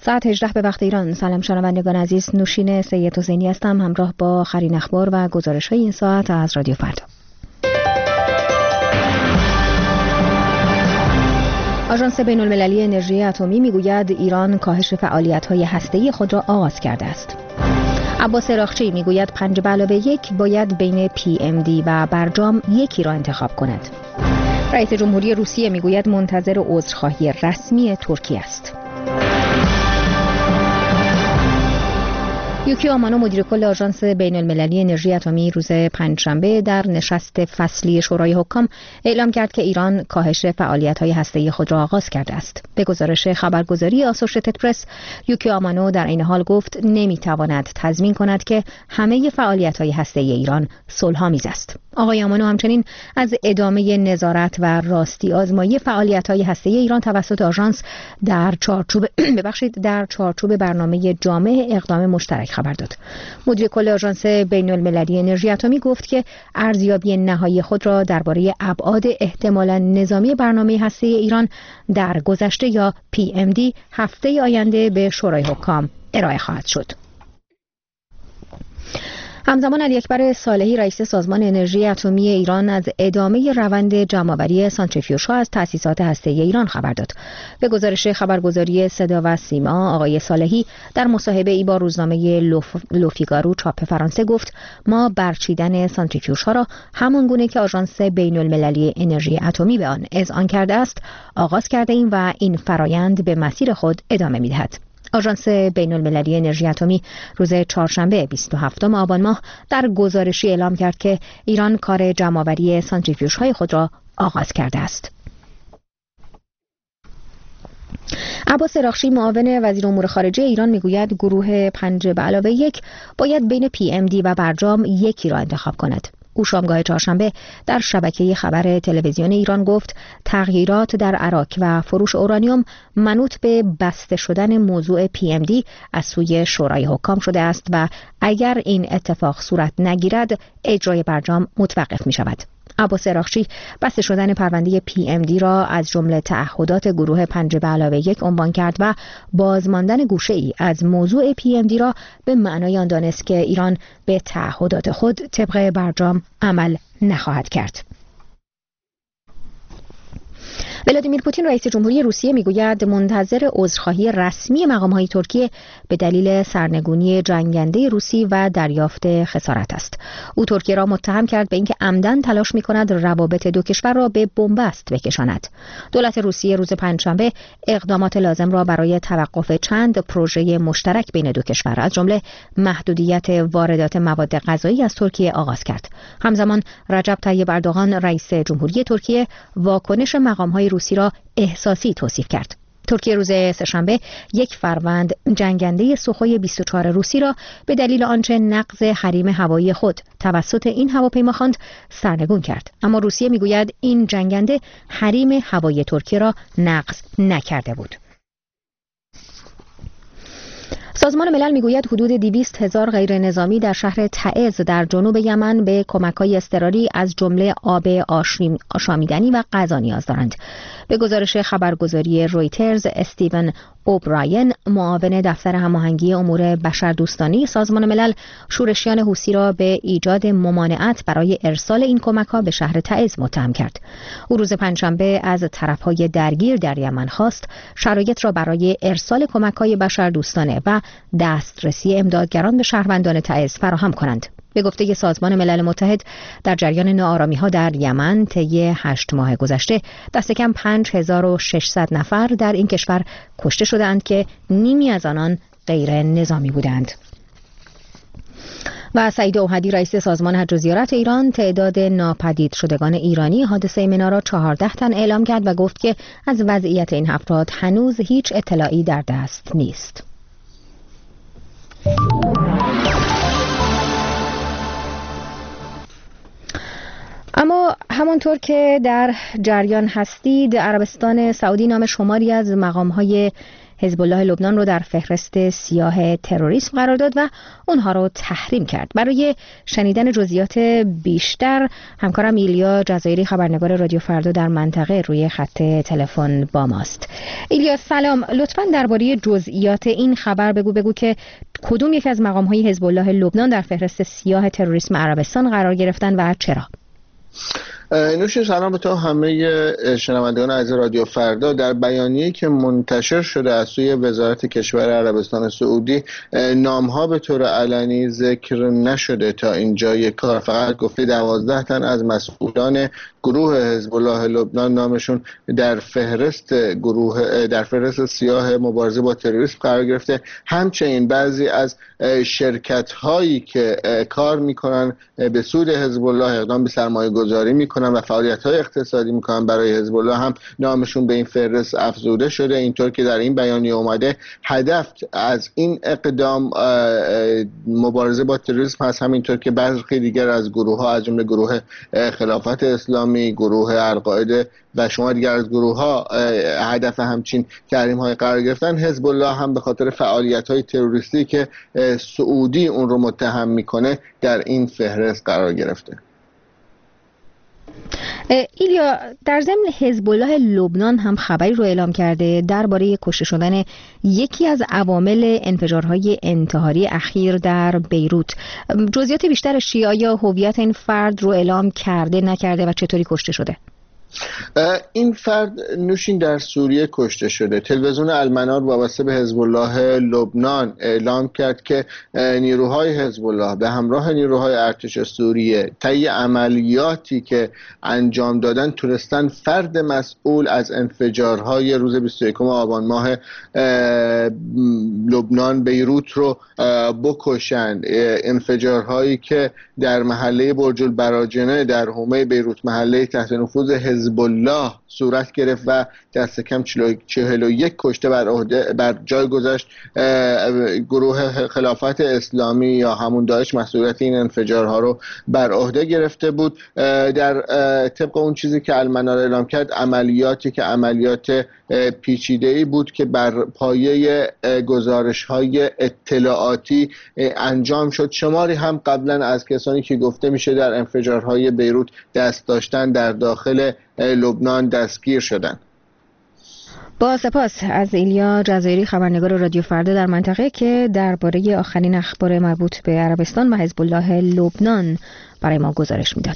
ساعت 18 به وقت ایران. سلام شنوندگان عزیز، نوشین سید حسینی هستم همراه با آخرین اخبار و گزارش‌های این ساعت از رادیو فردا. آژانس بین‌المللی انرژی اتمی میگوید ایران کاهش فعالیت‌های هسته‌ای خود را آغاز کرده است. عباس اراقچی میگوید 5+1 باید بین PMD و برجام یکی را انتخاب کند. رئیس جمهوری روسیه میگوید منتظر عذرخواهی رسمی ترکیه است. یوکی آمانو مدیر کل آژانس بین‌المللی انرژی اتمی روز پنجشنبه در نشست فصلی شورای حکام اعلام کرد که ایران کاهش فعالیت‌های هسته‌ای خود را آغاز کرده است. به گزارش خبرگزاری آسوشیتد پرس، یوکی آمانو در این حال گفت نمی‌تواند تضمین کند که همه فعالیت‌های هسته‌ای ایران صلح‌آمیز است. آقای آمانو همچنین از ادامه نظارت و راستی آزمایی فعالیت‌های هسته‌ای ایران توسط آژانس در چارچوب برنامه جامع اقدام مشترک خبر داد. مدیر کل آژانس بین‌المللی انرژی اتمی گفت که ارزیابی نهایی خود را درباره ابعاد احتمالاً نظامی برنامه هسته‌ای ایران در گذشته یا PMD هفته آینده به شورای حکام ارائه خواهد شد. همزمان علی اکبر صالحی رئیس سازمان انرژی اتمی ایران از ادامه روند جمع‌آوری سانتریفیوژها از تأسیسات هسته‌ای ایران خبر داد. به گزارش خبرگزاری صدا و سیما، آقای صالحی در مصاحبه‌ای با روزنامه لوفیگارو چاپ فرانسه گفت ما برچیدن سانتریفیوژها را همان گونه که آژانس بین‌المللی انرژی اتمی به آن اذعان کرده است آغاز کرده ایم و این فرایند به مسیر خود ادامه می‌دهد. آژانس بین‌المللی انرژی اتمی روز چهارشنبه 27 آبان ماه در گزارشی اعلام کرد که ایران کار جمع‌آوری سانتریفیوژهای خود را آغاز کرده است. عباس اراقچی معاون وزیر امور خارجه ایران میگوید گروه 5+1 باید بین PMD و برجام یکی را انتخاب کند. او شامگاه چهارشنبه در شبکه خبر تلویزیون ایران گفت تغییرات در عراق و فروش اورانیوم منوط به بسته شدن موضوع PMD از سوی شورای حکام شده است و اگر این اتفاق صورت نگیرد اجرای برجام متوقف می شود. عباس اراقچی بسته شدن پرونده PMD را از جمله تعهدات گروه 5+1 عنوان کرد و بازماندن گوشه‌ای از موضوع PMD را به معنای آن دانست که ایران به تعهدات خود طبق برجام عمل نخواهد کرد. ولادیمیر پوتین رئیس جمهوری روسیه میگوید منتظر عذرخواهی رسمی مقام‌های ترکیه به دلیل سرنگونی جنگنده روسی و دریافت خسارت است. او ترکیه را متهم کرد به اینکه عمدن تلاش می‌کند روابط دو کشور را به بنبست بکشاند. دولت روسیه روز پنجشنبه اقدامات لازم را برای توقف چند پروژه مشترک بین دو کشور از جمله محدودیت واردات مواد غذایی از ترکیه آغاز کرد. همزمان رجب طیب اردوغان رئیس جمهوری ترکیه واکنش مقام‌های روسی را احساسی توصیف کرد. ترکیه روز سه‌شنبه یک فروند جنگنده سوخوی 24 روسی را به دلیل آنچه نقض حریم هوایی خود توسط این هواپیما خواند سرنگون کرد. اما روسیه میگوید این جنگنده حریم هوایی ترکیه را نقض نکرده بود. سازمان ملل میگوید حدود 200,000 غیر نظامی در شهر تعز در جنوب یمن به کمک‌های اضطراری از جمله آب آشامیدنی و غذا نیاز دارند. به گزارش خبرگزاری رویترز، استیون اوبراین معاون دفتر هماهنگی امور بشردوستانه سازمان ملل شورشیان حوثی را به ایجاد ممانعت برای ارسال این کمک‌ها به شهر تعز متهم کرد. او روز پنجشنبه از طرف‌های درگیر در یمن خواست شرایط را برای ارسال کمک‌های بشردوستانه و دسترسی امدادگران به شهروندان تعز فراهم کنند. به گفته سازمان ملل متحد در جریان ناآرامی‌ها در یمن طی 8 ماه گذشته دست کم 5600 نفر در این کشور کشته شدند که نیمی از آنان غیر نظامی بودند. و سعید اوحدی رئیس سازمان حج و زیارت ایران تعداد ناپدید شدگان ایرانی حادثه منا را 14 تن اعلام کرد و گفت که از وضعیت این افراد هنوز هیچ اطلاعی در دست نیست. اما همانطور که در جریان هستید، عربستان سعودی نام شماری از مقام‌های حزب الله لبنان رو در فهرست سیاه تروریسم قرار داد و اونها رو تحریم کرد. برای شنیدن جزئیات بیشتر همکارم ایلیا جزایری خبرنگار رادیو فردا در منطقه روی خط تلفن با ماست. ایلیا سلام، لطفاً درباره جزئیات این خبر بگو که کدوم یک از مقام‌های حزب الله لبنان در فهرست سیاه تروریسم عربستان قرار گرفتن و چرا؟ نوشین سلام به تو همه شنوندگان عزیز رادیو فردا. در بیانیه‌ای که منتشر شده از سوی وزارت کشور عربستان سعودی نام‌ها به طور علنی ذکر نشده تا اینجای کار، فقط گفته 12 تن از مسئولان گروه حزب الله لبنان نامشون در فهرست سیاه مبارزه با تروریسم قرار گرفته. همچنین بعضی از شرکت‌هایی که کار می‌کنن به سود حزب الله، اقدام به سرمایه‌گذاری می‌کنن و فعالیت‌های اقتصادی می‌کنن برای حزب الله، هم نامشون به این فهرست افزوده شده. اینطور که در این بیانیه اومده هدف از این اقدام مبارزه با تروریسم هست، همینطور که برخی دیگر از گروه‌ها از جمله گروه خلافت اسلامی، گروه القاعده و شما دیگر از گروه‌ها هدف همچین تحریم‌های قرار گرفتن. حزب الله هم به خاطر فعالیت‌های تروریستی که سعودی اون رو متهم می‌کنه در این فهرست قرار گرفته. ایلیا، در ضمن حزب الله لبنان هم خبری رو اعلام کرده درباره کشته شدن یکی از عوامل انفجارهای انتحاری اخیر در بیروت. جزئیات بیشترش چیه؟ آیا هویت این فرد رو اعلام کرده نکرده و چطوری کشته شده؟ این فرد نوشین در سوریه کشته شده. تلویزیون المنار وابسته به حزب الله لبنان اعلام کرد که نیروهای حزب الله به همراه نیروهای ارتش سوریه طی عملیاتی که انجام دادن تونستن فرد مسئول از انفجارهای روز 21 آبان ماه لبنان بیروت رو بکشند. انفجارهایی که در محله برج البراجنه در حومه بیروت، محله تحت نفوذ حزب الله صورت گرفت و دست کم 41 کشته بر جای گذاشت. گروه خلافت اسلامی یا همون داعش مسئولیت این انفجارها رو بر عهده گرفته بود. در طبق اون چیزی که المنار اعلام کرد، عملیاتی که عملیات پیچیده‌ای بود که بر پایه گزارش‌های اطلاعاتی انجام شد. شماری هم قبلا از کسانی که گفته میشه در انفجارهای بیروت دست داشتن در داخل لبنان دستگیر شدند. با سپاس از ایلیا جزایری خبرنگار رادیو فردا در منطقه که درباره آخرین اخبار مربوط به عربستان و حزب الله لبنان برای ما گزارش میداد.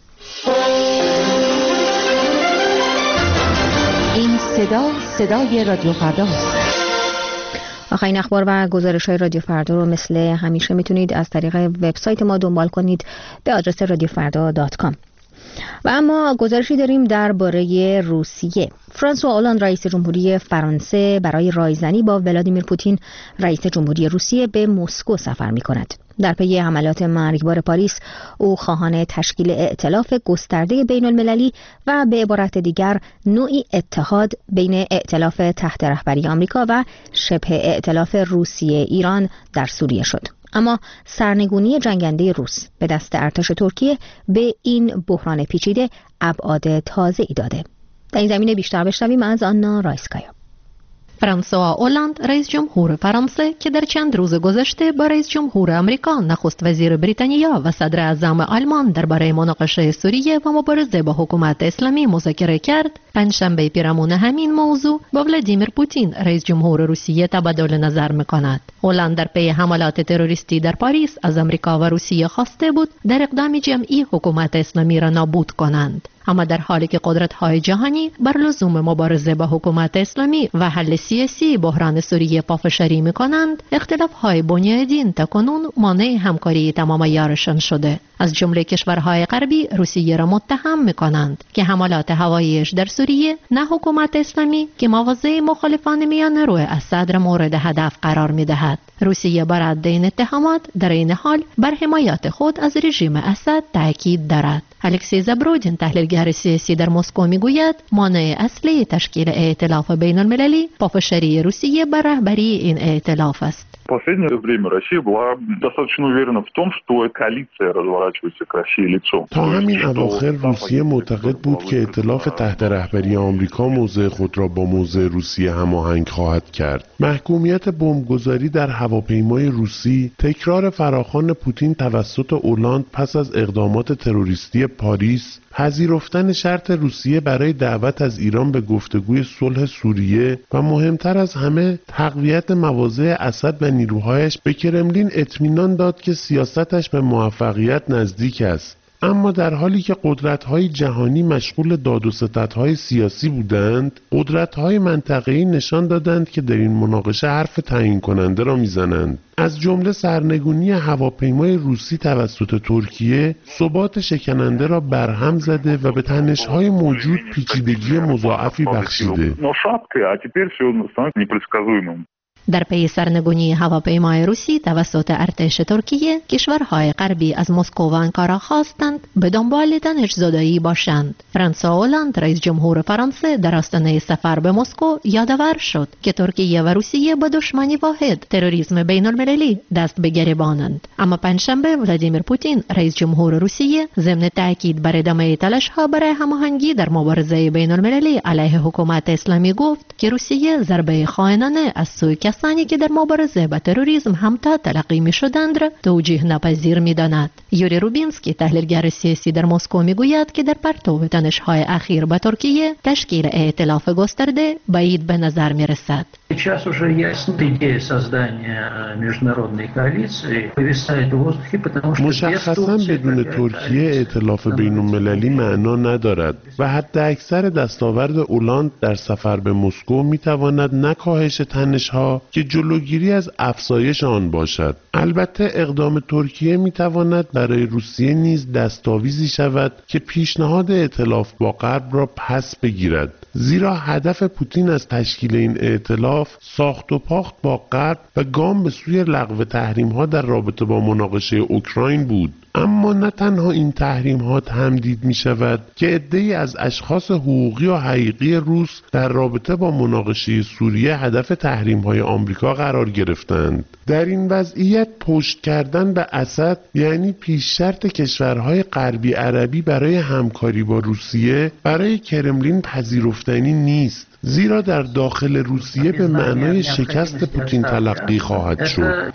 این صدای رادیو فردا است. آخرین اخبار و گزارش‌های رادیو فردا رو مثل همیشه میتونید از طریق وبسایت ما دنبال کنید به آدرس radiofarda.com. و اما گزارشی داریم درباره روسیه. فرانسوا اولاند رئیس جمهوری فرانسه برای رایزنی با ولادیمیر پوتین رئیس جمهوری روسیه به مسکو سفر می‌کند. در پی حملات مرگبار پاریس، او خواهان تشکیل ائتلاف گسترده بین المللی و به عبارت دیگر نوعی اتحاد بین ائتلاف تحت رهبری آمریکا و شبه ائتلاف روسیه ایران در سوریه شد. اما سرنگونی جنگنده روس به دست ارتش ترکیه به این بحران پیچیده ابعاد تازه‌ای داده. در این زمینه بیشتر بشنویم از آنا رایسکایا. فرانسوا اولاند رئیس جمهور فرانسه که در چند روز گذشته با رئیس جمهور آمریکا، نخست وزیر بریتانیا و صدر اعظم آلمان درباره مناقشه سوریه و مبارزه با حکومت اسلامی مذاکره کرد، پنجشنبه پیرامون همین موضوع با ولادیمیر پوتین رئیس جمهور روسیه تبادل نظر می‌کند. اولاند در پی حملات تروریستی در پاریس از آمریکا و روسیه خواسته بود در اقدام جمعی حکومت اسلامی را نابود کنند. اما در حالی که قدرت‌های جهانی بر لزوم مبارزه با حکومت اسلامی و حل سیاسی بحران سوریه پافشاری می‌کنند، اختلاف‌های بنیادین تاکنون مانع همکاری تمام عیارشان شده. از جمله کشورهای غربی روسیه را متهم می‌کنند که حملات هواییش در سوریه نه حکومت اسلامی که مواضع مخالفان میانرو اسد را مورد هدف قرار می‌دهد. روسیه بر رد این اتهامات در این حال بر حمایت خود از رژیم اسد تاکید دارد. الکسی زبرودین، تحلیلگر تحلیلگر سیاسی در مسکو میگوید مانع اصلی تشکیل ائتلاف بین المللی پافشاری روسیه بر رهبری این ائتلاف است. В последнее время Россия была достаточно уверена в том, что коалиция разворачивается к России лицом. تا همین اواخر روسیه معتقد بود که ائتلاف تحت رهبری آمریکا موضع خود را با موضع روسیه هماهنگ خواهد کرد. محکومیت بمبگذاری در هواپیمای روسی، تکرار فراخوان پوتین توسط اولاند پس از اقدامات تروریستی پاریس، پذیرفتن شرط روسیه برای دعوت از ایران به گفتگوی صلح سوریه و مهمتر از همه تقویت مواضع اسد و نیروهایش به کرملین اطمینان داد که سیاستش به موفقیت نزدیک است. اما در حالی که قدرت‌های جهانی مشغول داد و ستدهای سیاسی بودند، قدرت‌های منطقه‌ای نشان دادند که در این مناقشه حرف تعیین کننده را می‌زنند. از جمله سرنگونی هواپیمای روسی توسط ترکیه ثبات شکننده را برهم زده و به تنش‌های موجود پیچیدگی مضاعفی بخشیده. در پی سرنگونی هواپیمای روسی توسط ارتش ترکیه، کشورهای غربی از مسکو و آنکارا خواستند به دنبال تنش‌زدایی باشند. فرانسوا اولاند رئیس جمهور فرانسه در آستانه سفر به مسکو یادآور شد که ترکیه و روسیه با دشمنی واحد تروریسم بین المللی دست به گریبانند. اما پنجشنبه ولادیمیر پوتین رئیس جمهور روسیه ضمن تاکید بر ادامه تلاش‌ها برای هماهنگی در مبارزه بین المللی علیه حکومت اسلامی گفت که روسیه ضربه خائنانه از سوی کسانی که در مبارزه با تروریسم همتا تلقی می شدند را توجیه ناپذیر می داند. یوری روبینسکی تحلیلگر سیاسی در مسکو می گوید که در پرتو تنش‌های اخیر با ترکیه تشکیل ائتلاف گسترده بعید به نظر می رسد. مشخصاً بدون ترکیه ائتلاف بین المللی معنا ندارد و حتی اکثر دستاورد اولاند در سفر به مسکو می تواند نه کاهش تنش‌ها که جلوگیری از افزایش آن باشد. البته اقدام ترکیه می تواند برای روسیه نیز دستاویزی شود که پیشنهاد ائتلاف با غرب را پس بگیرد، زیرا هدف پوتین از تشکیل این ائتلاف ساخت و پاخت با غرب و گام به سوی لغو تحریم‌ها در رابطه با مناقشه اوکراین بود. اما نه تنها این تحریم‌ها تمدید می‌شود که عده‌ای از اشخاص حقوقی و حقیقی روس در رابطه با مناقشه سوریه هدف تحریم‌های آمریکا قرار گرفتند. در این وضعیت پشت کردن به اسد یعنی پیش شرط کشورهای غربی عربی برای همکاری با روسیه برای کرملین پذیرفتنی نیست، زیرا در داخل روسیه به معنای شکست پوتین تلقی خواهد شد.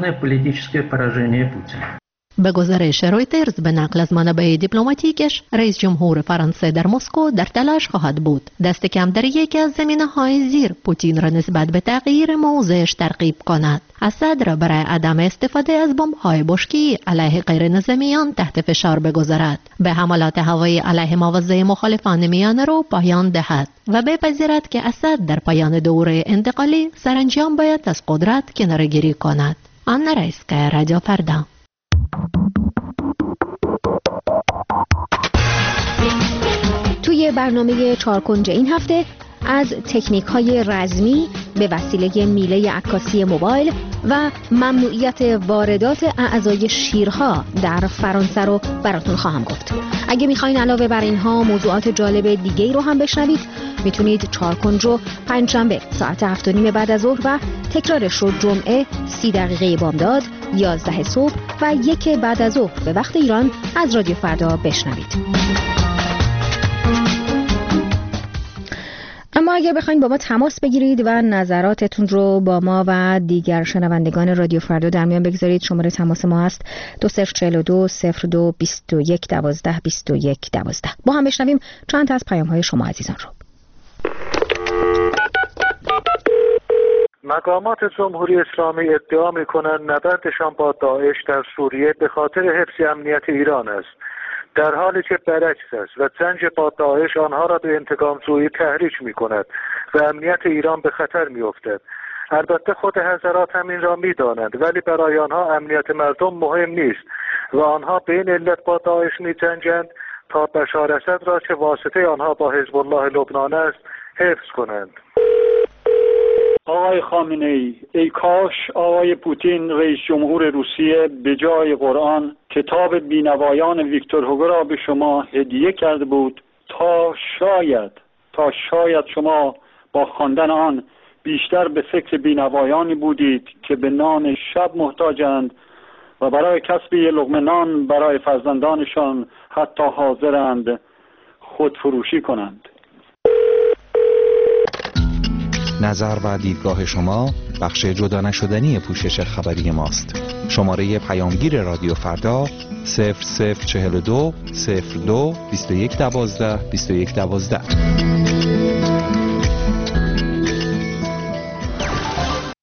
به گزارش رویترز به نقل از منابع دیپلماتیکش، رئیس جمهور فرانسه در مسکو در تلاش خواهد بود دست کم در یکی از زمینه‌های زیر پوتین را نسبت به تغییر موضعش ترغیب کند. اسد را برای عدم استفاده از بمب‌های بشکی علیه غیر نظامیان تحت فشار بگذارد، به حملات هوایی علیه مواضع مخالفان میانه‌رو پایان دهد و بپذیرد که اسد در پایان دوره انتقالی سرانجام باید از قدرت کناره‌گیری کند. آنا رایسکایا، رادیو فردا. توی برنامه چارکنج این هفته از تکنیک‌های رزمی به وسیله میله عکاسی موبایل و ممنوعیت واردات اعضای شیرها در فرانسه رو براتون خواهم گفت. اگه میخواین علاوه بر اینها موضوعات جالب دیگه‌ای رو هم بشنوید، میتونید چارکنج رو پنجشنبه ساعت 7:30 بعد از ظهر و تکرارش رو جمعه 30 دقیقه بامداد 11 صبح و 1 بعد از ظهر به وقت ایران از رادیو فردا بشنوید. اما اگر بخواید با ما تماس بگیرید و نظراتتون رو با ما و دیگر شنوندگان رادیو فردا در میان بگذارید، شماره تماس ما هست 2042 02 21 12 21 12. با هم بشنویم چند تا از پیام‌های شما عزیزان رو. مقامات جمهوری اسلامی ادعا می‌کنند نبردشان با داعش در سوریه به خاطر حفظ امنیت ایران است، در حالی که برعکس است و جنگ با داعش آنها را به انتقام جویی تحریک می‌کند و امنیت ایران به خطر می‌افتد. البته خود حضرات همین را می‌دانند، ولی برای آنها امنیت مردم مهم نیست و آنها به این علت با داعش می‌جنگند تا بشار اسد را که واسطه آنها با حزب الله لبنان است حفظ کنند. آقای خامنه‌ای، ای کاش آقای پوتین رئیس جمهور روسیه به جای قرآن کتاب بینوایان ویکتور هوگو را به شما هدیه کرده بود تا شاید شما با خواندن آن بیشتر به فکر بینوایانی بودید که به نان شب محتاجند و برای کسب یه لقمه نان برای فرزندانشان حتی حاضرند خودفروشی کنند. نظر و دیدگاه شما بخش جدا نشدنی پوشش خبری ماست. شماره پیامگیر رادیو فردا 0042 02 21 12 21 12.